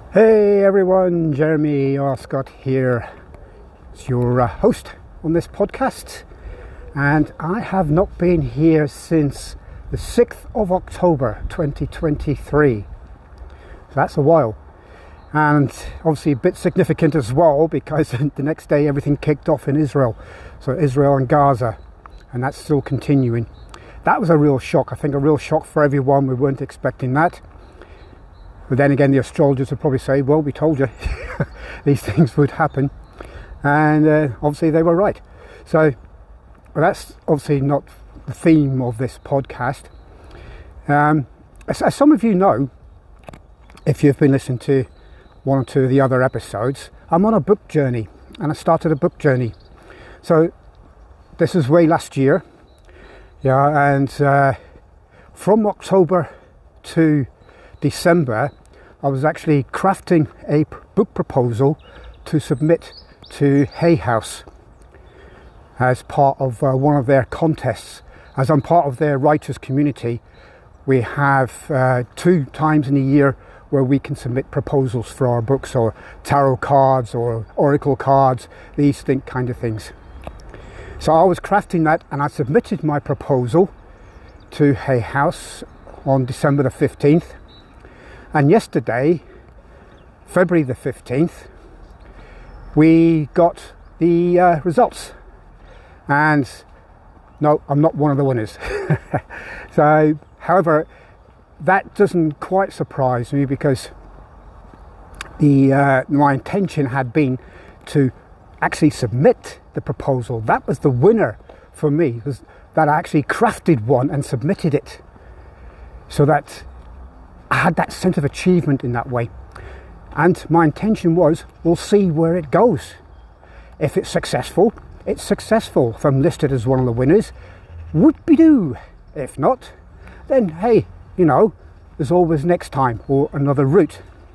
Hey everyone, Jeremy Oscott here. It's your host on this podcast, and I have not been here since the 6th of October 2023. So that's a while, and obviously a bit significant as well because the next day everything kicked off in Israel. So Israel and Gaza, and that's still continuing. That was a real shock. I think a real shock for everyone. We weren't expecting that. But then again, the astrologers would probably say, well, we told you these things would happen. And obviously they were right. So that's obviously not the theme of this podcast. As some of you know, if you've been listening to one or two of the other episodes, I'm on a book journey, and I started a book journey. So this is way last year. Yeah, and from October to December, I was actually crafting a book proposal to submit to Hay House as part of one of their contests. As I'm part of their writers community, we have 2 times in a year where we can submit proposals for our books, or tarot cards or oracle cards, these kind of things. So I was crafting that, and I submitted my proposal to Hay House on December the 15th. And yesterday, February the 15th, we got the results. And no, I'm not one of the winners. So, however, that doesn't quite surprise me, because my intention had been to actually submit the proposal. That was the winner for me, was that I actually crafted one and submitted it, so that I had that sense of achievement in that way. And my intention was, we'll see where it goes. If it's successful, it's successful. If I'm listed as one of the winners, whoop-de-doo. If not, then hey, there's always next time, or another route.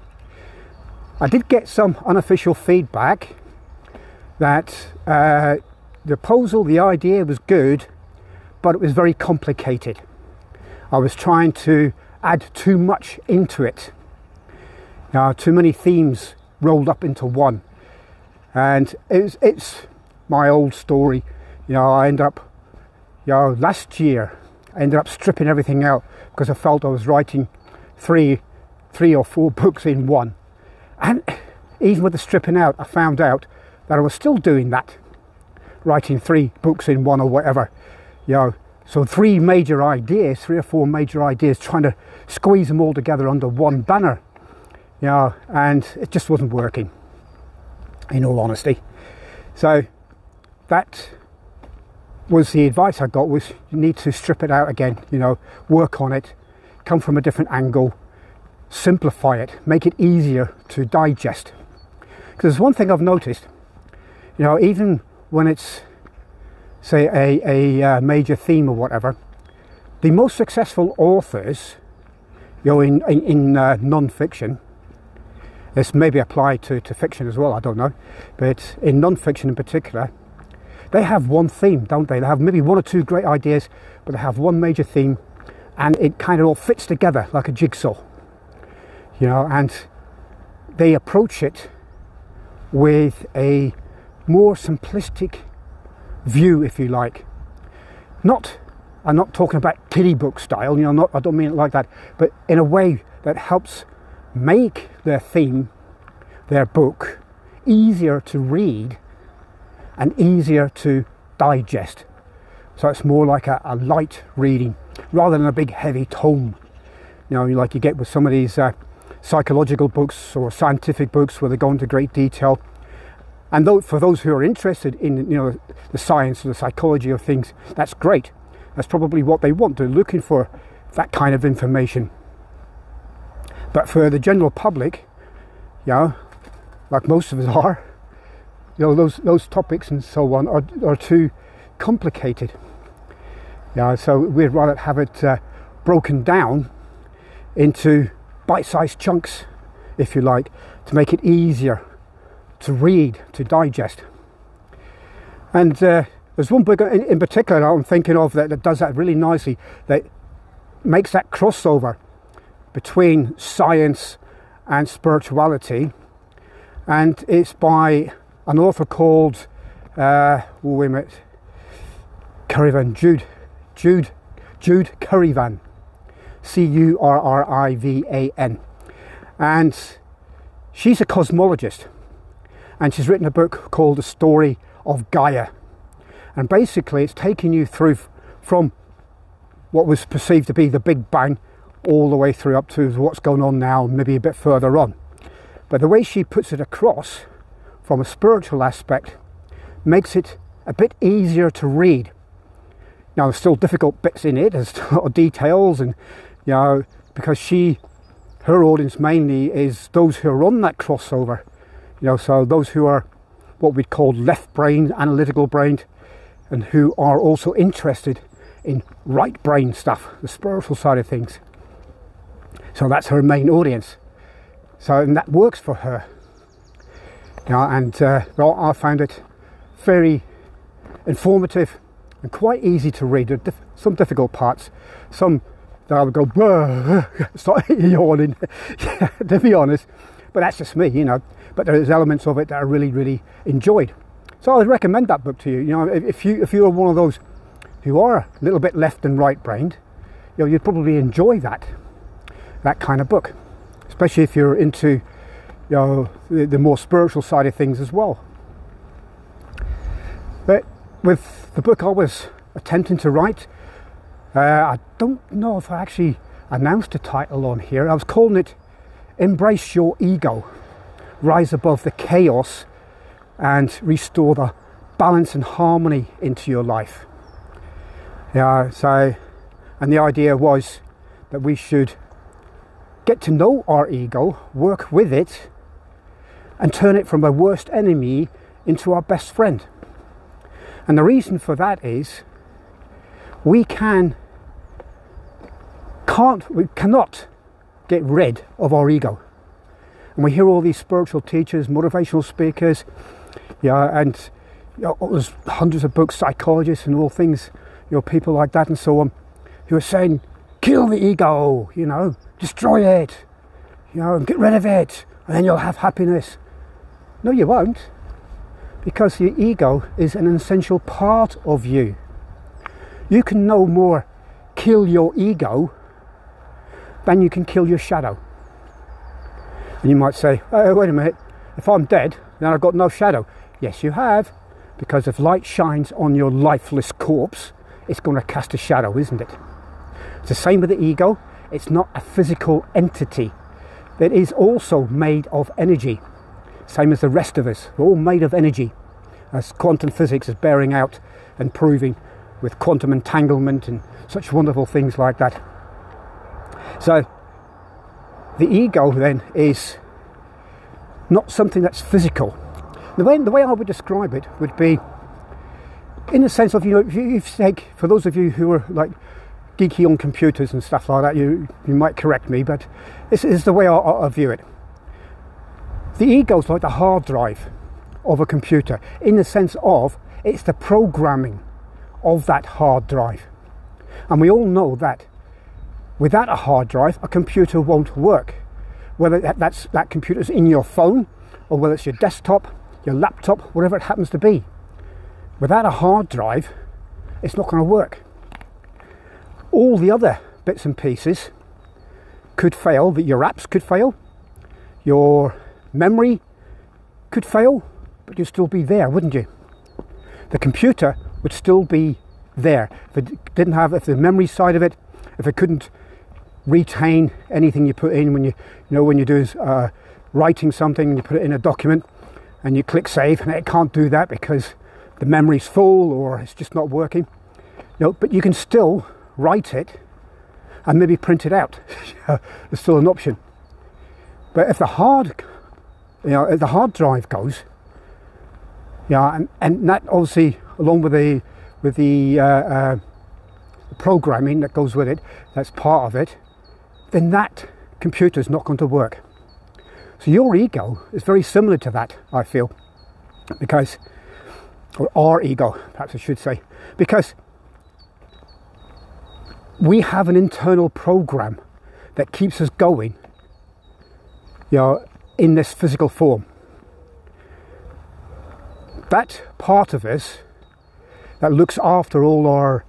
I did get some unofficial feedback that the proposal, the idea was good, but it was very complicated. I was trying to add too much into it. Too many themes rolled up into one, and it's my old story. I ended up, last year, I ended up stripping everything out because I felt I was writing three or four books in one. And even with the stripping out, I found out that I was still doing that, writing 3 books in one or whatever. So 3 or 4 major ideas, trying to squeeze them all together under one banner. And it just wasn't working, in all honesty. So that was the advice I got, was you need to strip it out again, work on it, come from a different angle, simplify it, make it easier to digest. Because there's one thing I've noticed, even when it's, say, a major theme or whatever, the most successful authors, in non-fiction, this maybe applied to fiction as well, I don't know, but in non-fiction in particular, they have one theme, don't they? They have maybe 1 or 2 great ideas, but they have one major theme, and it kind of all fits together like a jigsaw, and they approach it with a more simplistic view, if you like. I'm not talking about kiddie book style, I don't mean it like that, but in a way that helps make their theme, their book, easier to read and easier to digest. So it's more like a light reading rather than a big heavy tome, like you get with some of these psychological books or scientific books where they go into great detail. And for those who are interested in the science or the psychology of things, that's great. That's probably what they want. They're looking for that kind of information. But for the general public, like most of us are, those topics and so on are too complicated. So we'd rather have it broken down into bite-sized chunks, if you like, to make it easier to read, to digest. And there's one book in particular that I'm thinking of that does that really nicely, that makes that crossover between science and spirituality, and it's by an author called wait a minute, Jude Currivan, Currivan, and she's a cosmologist, and she's written a book called The Story of Gaia, and basically it's taking you through from what was perceived to be the Big Bang all the way through up to what's going on now, maybe a bit further on. But the way she puts it across from a spiritual aspect makes it a bit easier to read. Now, there's still difficult bits in it, there's a lot of details, and because her audience mainly is those who are on that crossover, so those who are what we'd call left brain, analytical brain, and who are also interested in right brain stuff, the spiritual side of things. So that's her main audience. And that works for her. I found it very informative and quite easy to read. There are some difficult parts, some that I would go, start yawning, to be honest. But that's just me, But there's elements of it that I really, really enjoyed. So I would recommend that book to you. If you are one of those who are a little bit left and right brained, you'd probably enjoy that kind of book, especially if you're into the more spiritual side of things as well. But with the book I was attempting to write, I don't know if I actually announced the title on here. I was calling it Embrace Your Ego, Rise Above the Chaos and Restore the Balance and Harmony into your life. And the idea was that we should get to know our ego, work with it, and turn it from our worst enemy into our best friend. And the reason for that is we cannot get rid of our ego. And we hear all these spiritual teachers, motivational speakers, and there's hundreds of books, psychologists and all things, people like that and so on, who are saying, kill the ego, destroy it, and get rid of it, and then you'll have happiness. No, you won't, because the ego is an essential part of you. You can no more kill your ego than you can kill your shadow. And you might say, oh, wait a minute, if I'm dead, then I've got no shadow. Yes, you have, because if light shines on your lifeless corpse, it's going to cast a shadow, isn't it? It's the same with the ego. It's not a physical entity. It is also made of energy. Same as the rest of us. We're all made of energy, as quantum physics is bearing out and proving with quantum entanglement and such wonderful things like that. So the ego then is not something that's physical. The way I would describe it would be in the sense of, if you take, for those of you who are like geeky on computers and stuff like that, you might correct me, but this is the way I view it. The ego is like the hard drive of a computer, in the sense of it's the programming of that hard drive. And we all know that without a hard drive, a computer won't work. Whether that computer's in your phone, or whether it's your desktop, your laptop, whatever it happens to be. Without a hard drive, it's not going to work. All the other bits and pieces could fail, that your apps could fail, your memory could fail, but you'd still be there, wouldn't you? The computer would still be there. If the memory side of it, if it couldn't retain anything you put in when you do writing something and you put it in a document and you click save, and it can't do that because the memory's full or it's just not working. But you can still write it and maybe print it out. There's still an option. But if the hard drive goes, and that obviously, along with the programming that goes with it, that's part of it, then that computer is not going to work. So your ego is very similar to that, I feel, because, or our ego, perhaps I should say, because we have an internal program that keeps us going, in this physical form. That part of us that looks after all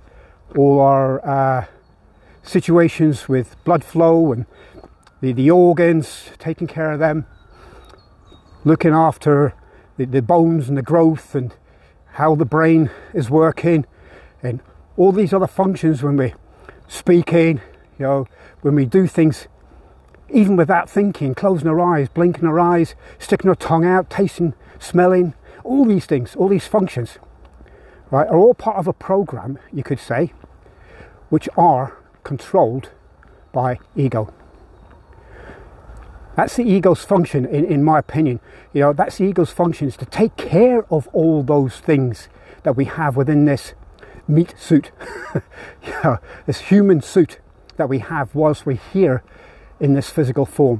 our situations with blood flow and the organs, taking care of them, looking after the bones and the growth and how the brain is working and all these other functions when we're speaking, when we do things even without thinking, closing our eyes, blinking our eyes, sticking our tongue out, tasting, smelling, all these things, all these functions, right, are all part of a program, you could say, which are controlled by ego. That's the ego's function, in my opinion. That's the ego's function, is to take care of all those things that we have within this meat suit, this human suit that we have whilst we're here in this physical form.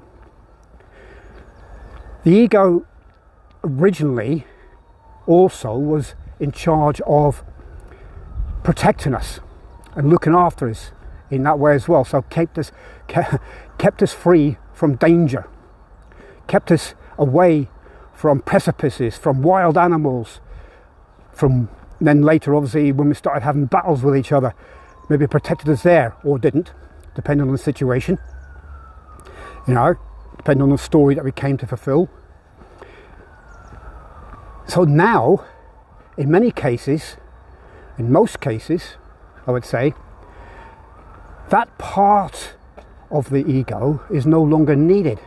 The ego originally also was in charge of protecting us and looking after us in that way as well. So kept us free from danger, kept us away from precipices, from wild animals, from then later obviously when we started having battles with each other, maybe protected us there or didn't, depending on the situation, depending on the story that we came to fulfill. So now, in many cases, in most cases, I would say, that part of the ego is no longer needed.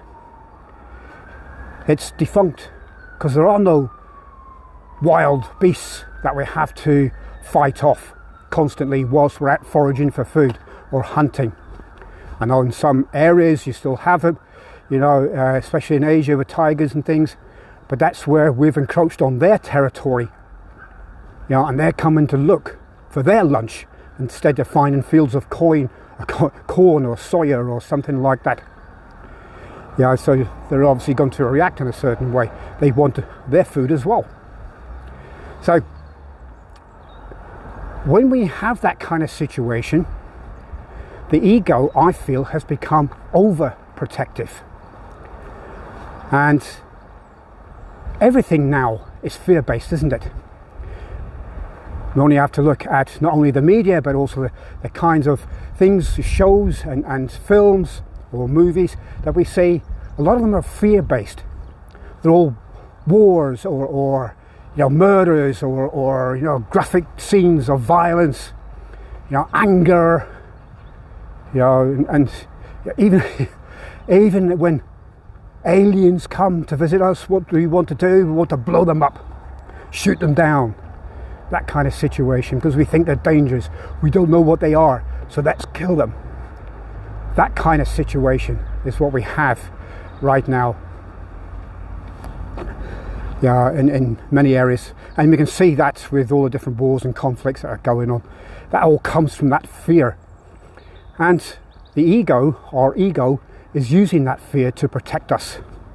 It's defunct because there are no wild beasts that we have to fight off constantly whilst we're out foraging for food or hunting. I know in some areas you still have it, especially in Asia with tigers and things, but that's where we've encroached on their territory, and they're coming to look for their lunch instead of finding fields of corn or soya or something like that. So they're obviously going to react in a certain way. They want their food as well. So when we have that kind of situation, the ego, I feel, has become overprotective. And everything now is fear-based, isn't it? We only have to look at not only the media, but also the kinds of things, shows and films or movies that we see. A lot of them are fear-based. They're all wars or murders or graphic scenes of violence, anger, and even when aliens come to visit us, what do we want to do? We want to blow them up, shoot them down. That kind of situation, because we think they're dangerous. We don't know what they are, so let's kill them. That kind of situation is what we have right now. In many areas. And we can see that with all the different wars and conflicts that are going on. That all comes from that fear. And the ego, our ego, is using that fear to protect us.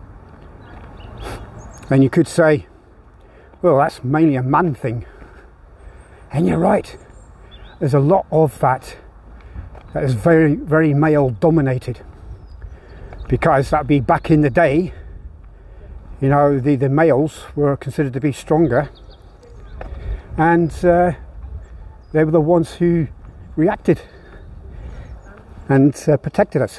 And you could say, well, that's mainly a man thing. And you're right. There's a lot of that is very, very male dominated. Because that'd be back in the day, the males were considered to be stronger. And they were the ones who reacted and protected us.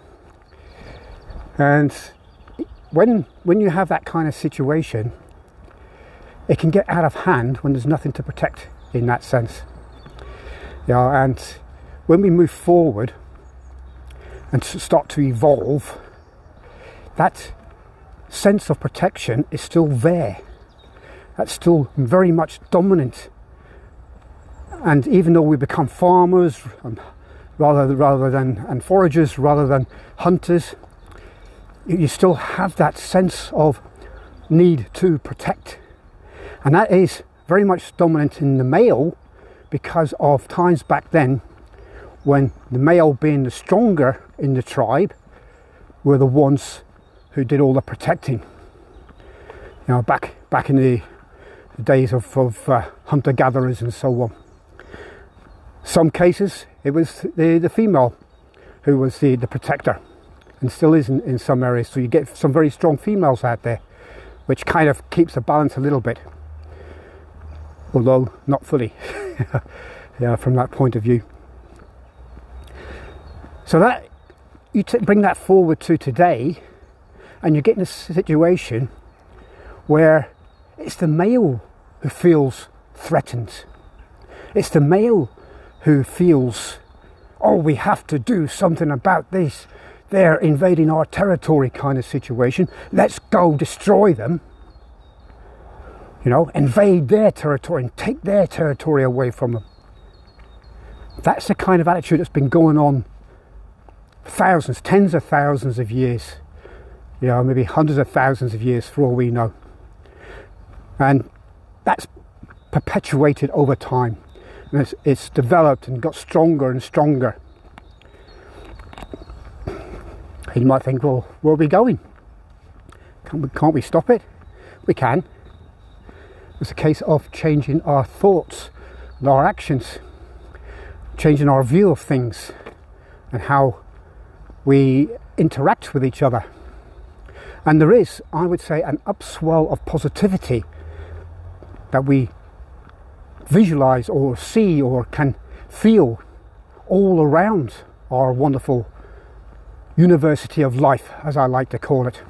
And when you have that kind of situation, it can get out of hand when there's nothing to protect in that sense. And when we move forward and start to evolve, that sense of protection is still there. That's still very much dominant. And even though we become farmers rather than foragers, rather than hunters, you still have that sense of need to protect. And that is very much dominant in the male because of times back then when the male, being the stronger in the tribe, were the ones who did all the protecting. Back in the days of hunter-gatherers and so on. Some cases it was the female who was the protector, and still is in some areas. So you get some very strong females out there, which kind of keeps the balance a little bit, although not fully. Yeah, from that point of view. So that you bring that forward to today, and you're getting a situation where it's the male who feels threatened. It's the male who feels, oh, we have to do something about this. They're invading our territory kind of situation. Let's go destroy them. You know, invade their territory and take their territory away from them. That's the kind of attitude that's been going on for thousands, tens of thousands of years. You know, maybe hundreds of thousands of years for all we know. And that's perpetuated over time. And it's developed and got stronger and stronger. You might think, well, where are we going? Can't we stop it? We can. It's a case of changing our thoughts and our actions, changing our view of things and how we interact with each other. And there is, I would say, an upswell of positivity that we visualize or see or can feel all around our wonderful university of life, as I like to call it.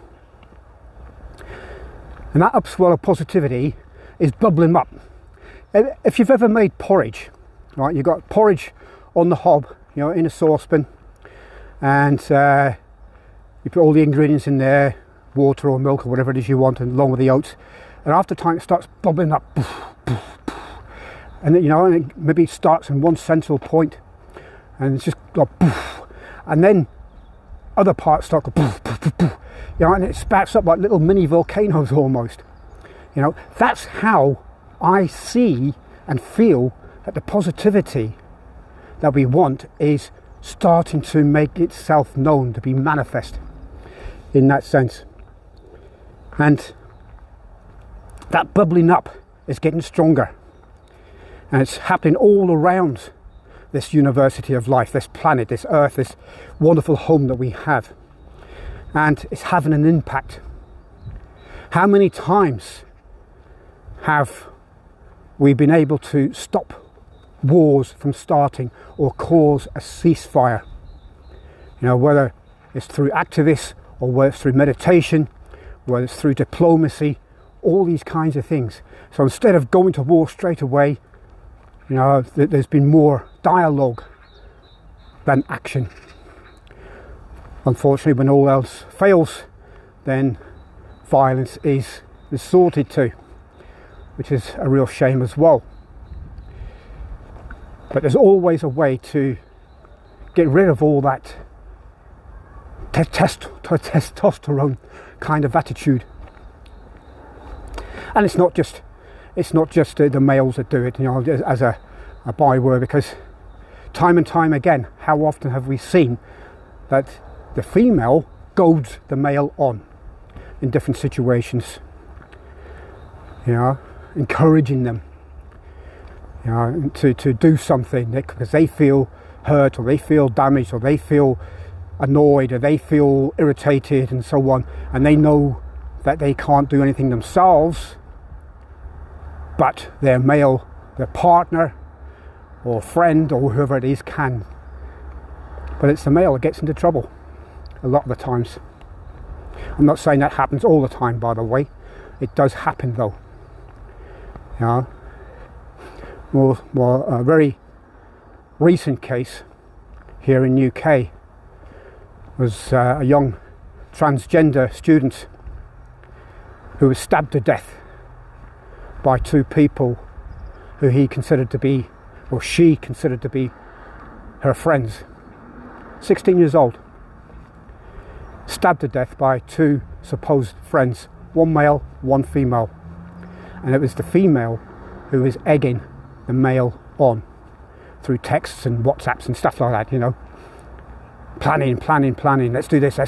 And that upswell of positivity is bubbling up. If you've ever made porridge, right, you've got porridge on the hob, you know, in a saucepan, and you put all the ingredients in there, water or milk or whatever it is you want, and along with the oats, and after time it starts bubbling up, and then, you know, and it maybe starts in one central point, and it's just like, and then other parts start to, you know, and it spouts up like little mini volcanoes almost. You know, that's how I see and feel that the positivity that we want is starting to make itself known, to be manifest in that sense. And that bubbling up is getting stronger, and it's happening all around this university of life, this planet, this earth, this wonderful home that we have, and it's having an impact. How many times have we been able to stop wars from starting or cause a ceasefire? You know, whether it's through activists or whether it's through meditation, whether it's through diplomacy, all these kinds of things. So instead of going to war straight away, you know, there's been more dialogue than action. Unfortunately, when all else fails, then violence is resorted to, which is a real shame as well. But there's always a way to get rid of all that testosterone kind of attitude. And it's not just the males that do it, you know, as a byword, because time and time again, how often have we seen that the female goads the male on in different situations, you know, encouraging them, you know, to do something because they feel hurt or they feel damaged or they feel annoyed or they feel irritated and so on, and they know that they can't do anything themselves, but their partner or friend or whoever it is can. But it's the male that gets into trouble a lot of the times. I'm not saying that happens all the time, by the way. It does happen though. You know, well, a very recent case here in UK was a young transgender student who was stabbed to death by two people who he considered to be, or she considered to be, her friends. 16 years old, stabbed to death by two supposed friends, one male, one female, and it was the female who was egging the male on through texts and WhatsApps and stuff like that, you know, planning, let's do this.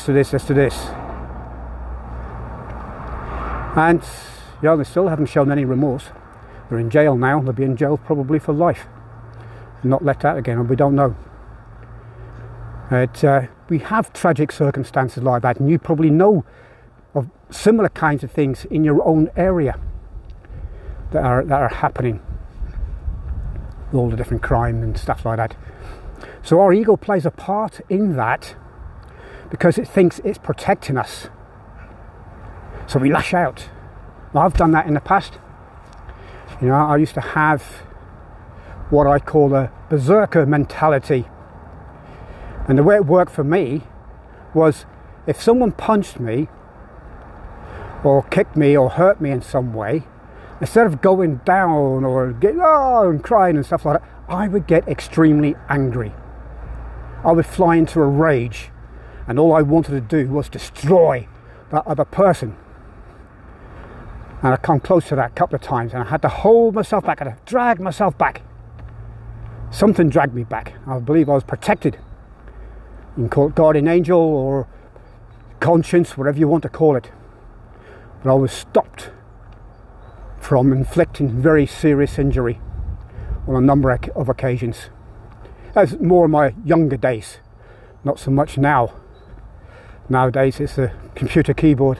And, you know, they still haven't shown any remorse. They're in jail now. They'll be in jail probably for life, and not let out again, and we don't know. But we have tragic circumstances like that, and you probably know of similar kinds of things in your own area that are happening, all the different crime and stuff like that. So our ego plays a part in that because it thinks it's protecting us. So we lash out. Now, I've done that in the past. You know, I used to have what I call a berserker mentality. And the way it worked for me was if someone punched me or kicked me or hurt me in some way, instead of going down or getting and crying and stuff like that, I would get extremely angry. I would fly into a rage, and all I wanted to do was destroy that other person. And I come close to that a couple of times, and I had to hold myself back. I had to drag myself back. Something dragged me back. I believe I was protected. You can call it guardian angel or conscience, whatever you want to call it. But I was stopped from inflicting very serious injury on a number of occasions. That's more in my younger days, not so much now. Nowadays it's the computer keyboard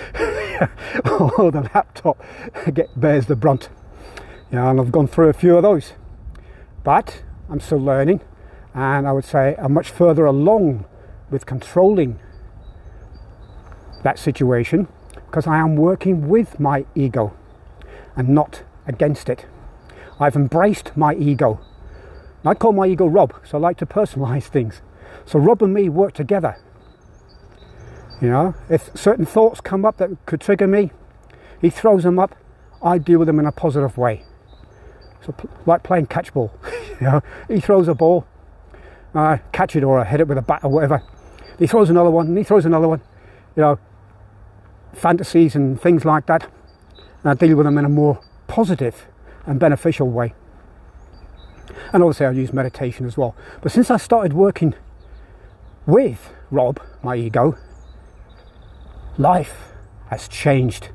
or the laptop bears the brunt. You know, and I've gone through a few of those. But I'm still learning, and I would say I'm much further along with controlling that situation because I am working with my ego and not against it. I've embraced my ego. I call my ego Rob, so I like to personalize things. So Rob and me work together. You know, if certain thoughts come up that could trigger me, he throws them up, I deal with them in a positive way. So like playing catch ball. You know, he throws a ball, I catch it or I hit it with a bat or whatever. He throws another one and he throws another one. You know, fantasies and things like that. And I deal with them in a more positive and beneficial way. And obviously I use meditation as well. But since I started working with Rob, my ego, life has changed.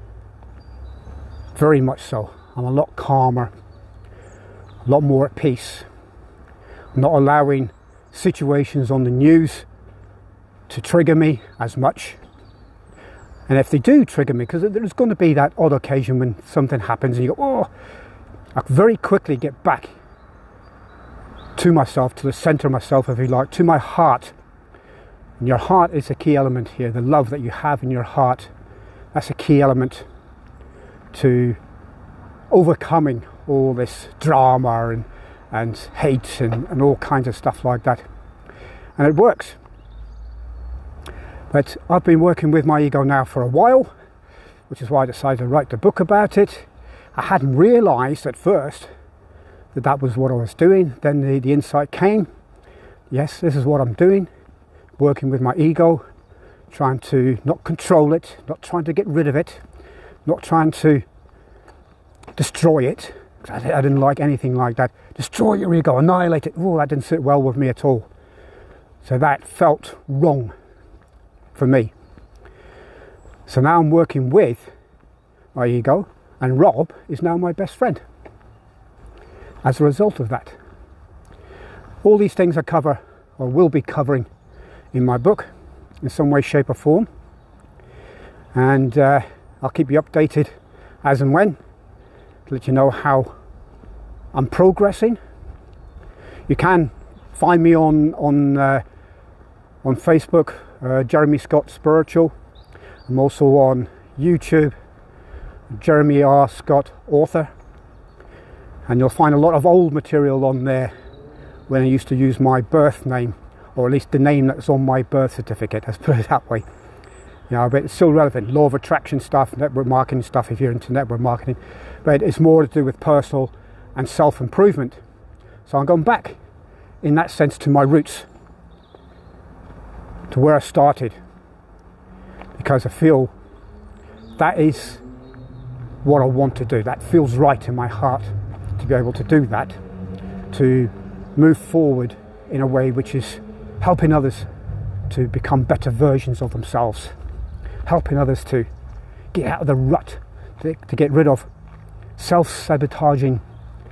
Very much so. I'm a lot calmer, a lot more at peace. I'm not allowing situations on the news to trigger me as much. And if they do trigger me, because there's going to be that odd occasion when something happens and you go, oh, I very quickly get back to myself, to the centre of myself, if you like, to my heart. And your heart is a key element here. The love that you have in your heart, that's a key element to overcoming all this drama and hate and all kinds of stuff like that. And it works. But I've been working with my ego now for a while, which is why I decided to write the book about it. I hadn't realised at first that was what I was doing. Then the insight came. Yes, this is what I'm doing. Working with my ego, trying to not control it, not trying to get rid of it, not trying to destroy it. I didn't like anything like that. Destroy your ego, annihilate it. Oh, that didn't sit well with me at all. So that felt wrong for me. So now I'm working with my ego, and Rob is now my best friend as a result of that. All these things I cover, or will be covering, in my book in some way, shape or form, and I'll keep you updated as and when to let you know how I'm progressing. You can find me on Facebook, Jeremy Scott Spiritual. I'm also on YouTube, Jeremy R. Scott Author, and you'll find a lot of old material on there when I used to use my birth name, or at least the name that's on my birth certificate, let's put it that way. You know, but it's still relevant. Law of attraction stuff, network marketing stuff if you're into network marketing. But it's more to do with personal and self-improvement. So I'm going back, in that sense, to my roots, to where I started. Because I feel that is what I want to do. That feels right in my heart, to be able to do that. To move forward in a way which is helping others to become better versions of themselves, helping others to get out of the rut, to get rid of self-sabotaging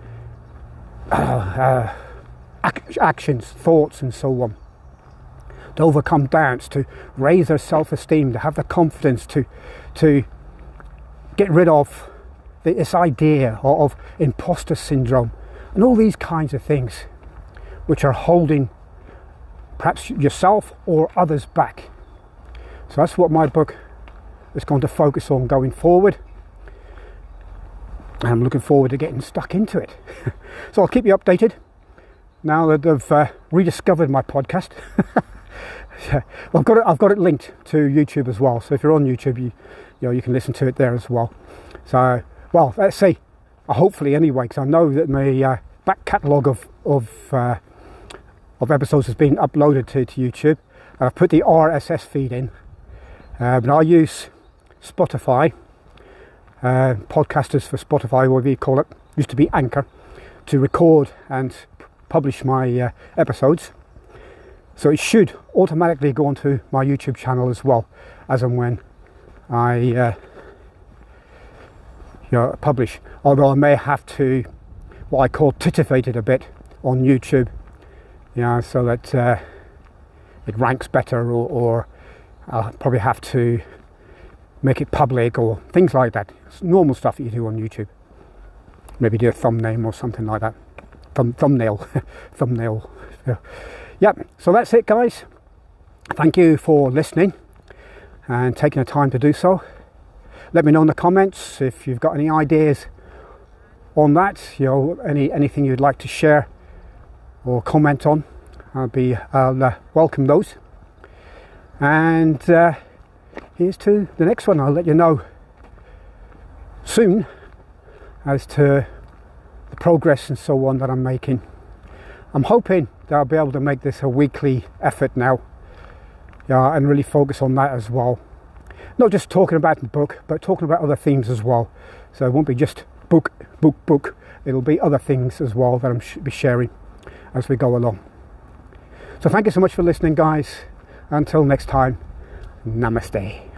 actions, thoughts and so on. to overcome doubts, to raise their self-esteem, to have the confidence to get rid of this idea of imposter syndrome and all these kinds of things which are holding perhaps yourself or others back. So that's what my book is going to focus on going forward. I'm looking forward to getting stuck into it. So I'll keep you updated now that I've rediscovered my podcast. Well, I've got it linked to YouTube as well. So if you're on YouTube, you can listen to it there as well. So, well, let's see. Hopefully, anyway, because I know that my back catalogue of episodes has been uploaded to YouTube. I've put the RSS feed in, but I use Spotify. Podcasters for Spotify, whatever you call it, used to be Anchor, to record and publish my episodes. So it should automatically go onto my YouTube channel as well, as and when I publish. Although I may have to, what I call, titivate it a bit on YouTube, so that it ranks better, or I'll probably have to make it public or things like that. It's normal stuff that you do on YouTube. Maybe do a thumbnail or something like that. Thumbnail. Yeah, so that's it, guys. Thank you for listening and taking the time to do so. Let me know in the comments if you've got any ideas on that, anything you'd like to share or comment on. I'll welcome those. And here's to the next one. I'll let you know soon as to the progress and so on that I'm making. I'm hoping that I'll be able to make this a weekly effort now, and really focus on that as well. Not just talking about the book, but talking about other themes as well. So it won't be just book. It'll be other things as well that I'm be sharing as we go along. So thank you so much for listening, guys. Until next time, namaste.